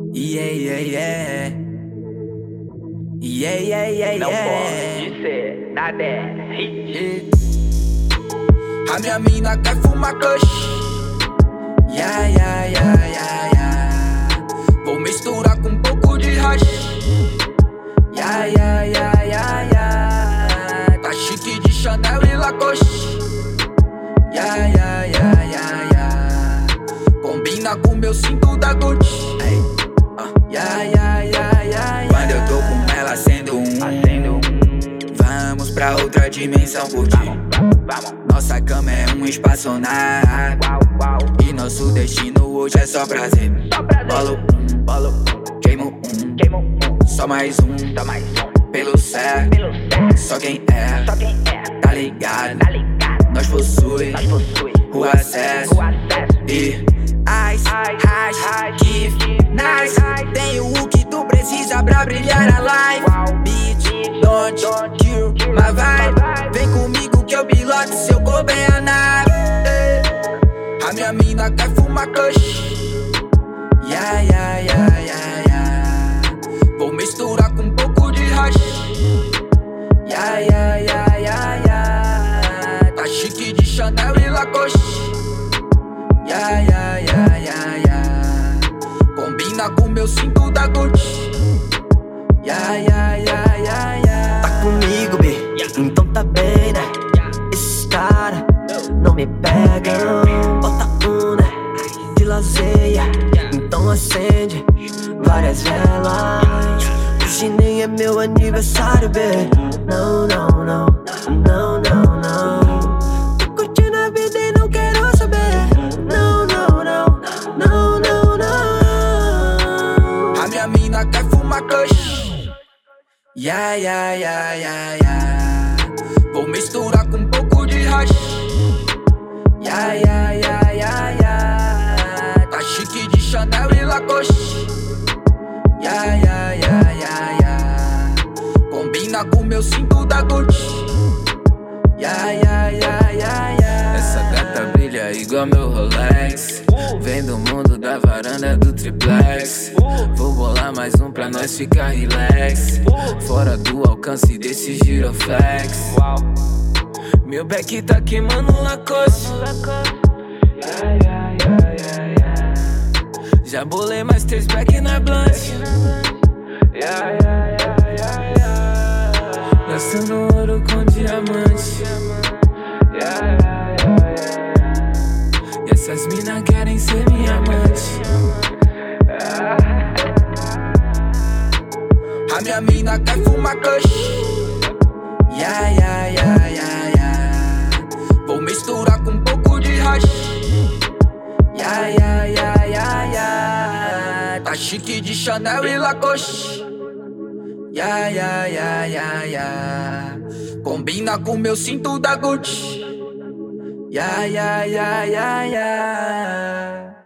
Yeah, yeah, yeah. Yeah, yeah, yeah, Não yeah. pode ser, nada é hit. A minha mina quer fumar kush. Yeah, yeah, yeah, yeah, yeah. Vou misturar com um pouco de hash. Yeah, yeah, yeah, yeah, yeah. Tá chique de Chanel e Lacoste. Yeah, yeah, yeah, yeah, yeah. Combina com meu cinto da Gucci. Yeah, yeah, yeah, yeah, yeah. Quando eu tô com ela acendo um. Vamos pra outra dimensão curtir. Nossa cama é um espaçonave. E nosso destino hoje é só prazer. Bolo queimo só mais um. Pelo certo, só quem é, tá ligado. Nós possui o acesso. E ice, hash, gift, nice. Tenho o que tu precisa pra brilhar a life. Bitch, don't kill my vibe. Vem comigo que eu piloto seu corpo é a nave. A minha mina quer fumar kush. Yeah, yeah, yeah, yeah, yeah. Vou misturar com um pouco de hash. Yeah, yeah, yeah, yeah, yeah. Tá chique de Chanel e Lacoste. Yeah, yeah, yeah, yeah, yeah. Combina com meu cinto da Gucci. Yeah, yeah, yeah, yeah, yeah. Tá comigo, B, então tá bem, né? Esses caras não me pegam. Bota né? De lazeia, então acende várias velas. Hoje nem é meu aniversário, B. Não, não, não, não, não, não. Tô curtindo a vida e não quero saber. Não, não, não, não, não, não. A minha mina quer fumar kush. Yeah, yeah, yeah, yeah, yeah. Vou misturar com um pouco de hash. Yeah, yeah, yeah, yeah, yeah. Tá chique de Chanel e Lacoste. Yeah, yeah, yeah, yeah, yeah. Combina com meu cinto da Gucci. Yeah, yeah, yeah, yeah, yeah. Essa gata brilha igual meu Rolex. Vem do mundo da varanda do triplex. Vou bolar mais um pra nós ficar relax. Fora do alcance desse giroflex. Meu back tá queimando Lacoste. Já bolei mais 3 back na blunt. Gastando ouro com diamante. E essas mina querem ser minha amante. A minha mina quer fumar kush. Yeah, yeah, yeah, yeah, yeah. Vou misturar com um pouco de hash. Yeah, yeah, yeah, yeah, yeah. Tá chique de Chanel e Lacoste. Yeah, yeah, yeah, yeah, yeah. Combina com meu cinto da Gucci. Yeah, yeah, yeah, yeah, yeah.